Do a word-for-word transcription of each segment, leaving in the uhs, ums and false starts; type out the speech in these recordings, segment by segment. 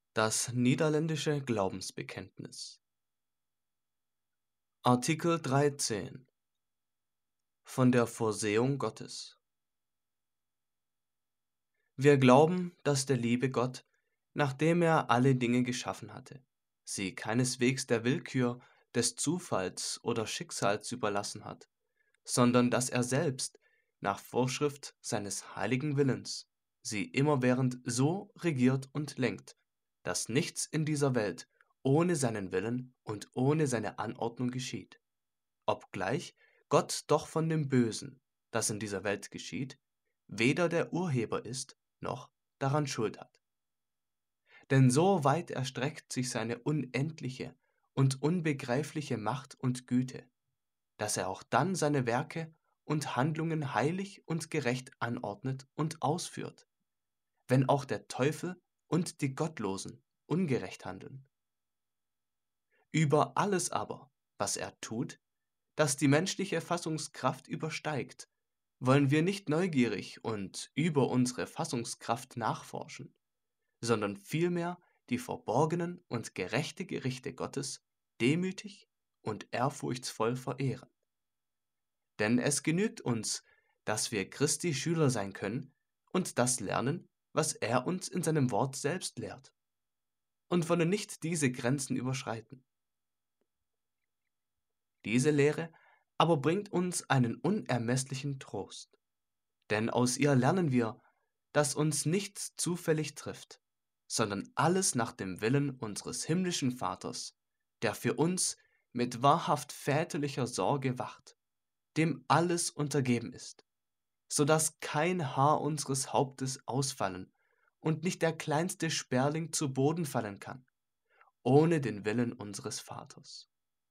Das niederländische Glaubensbekenntnis. Artikel dreizehn von der Vorsehung Gottes. Wir glauben, dass der liebe Gott, nachdem er alle Dinge geschaffen hatte, sie keineswegs der Willkür des Zufalls oder Schicksals überlassen hat, sondern dass er selbst, nach Vorschrift seines heiligen Willens, sie immerwährend so regiert und lenkt, dass nichts in dieser Welt ohne seinen Willen und ohne seine Anordnung geschieht. Obgleich Gott doch von dem Bösen, das in dieser Welt geschieht, weder der Urheber ist, noch daran Schuld hat. Denn so weit erstreckt sich seine unendliche und unbegreifliche Macht und Güte, dass er auch dann seine Werke und Handlungen heilig und gerecht anordnet und ausführt, wenn auch der Teufel und die Gottlosen ungerecht handeln. Über alles aber, was er tut, das die menschliche Fassungskraft übersteigt, wollen wir nicht neugierig und über unsere Fassungskraft nachforschen, sondern vielmehr die verborgenen und gerechte Gerichte Gottes demütig und ehrfurchtsvoll verehren. Denn es genügt uns, dass wir Christi Schüler sein können und das lernen, was er uns in seinem Wort selbst lehrt, und wollen nicht diese Grenzen überschreiten. Diese Lehre aber bringt uns einen unermesslichen Trost, denn aus ihr lernen wir, dass uns nichts zufällig trifft, sondern alles nach dem Willen unseres himmlischen Vaters, der für uns mit wahrhaft väterlicher Sorge wacht, dem alles untergeben ist, so dass kein Haar unseres Hauptes ausfallen und nicht der kleinste Sperling zu Boden fallen kann, ohne den Willen unseres Vaters.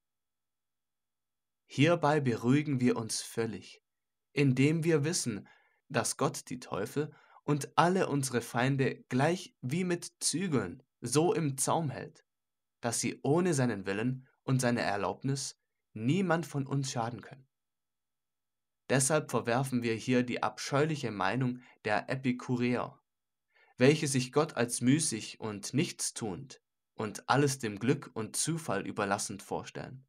Hierbei beruhigen wir uns völlig, indem wir wissen, dass Gott die Teufel und alle unsere Feinde gleich wie mit Zügeln so im Zaum hält, dass sie ohne seinen Willen und seine Erlaubnis niemand von uns schaden können. Deshalb verwerfen wir hier die abscheuliche Meinung der Epikureer, welche sich Gott als müßig und nichtstuend und alles dem Glück und Zufall überlassend vorstellen.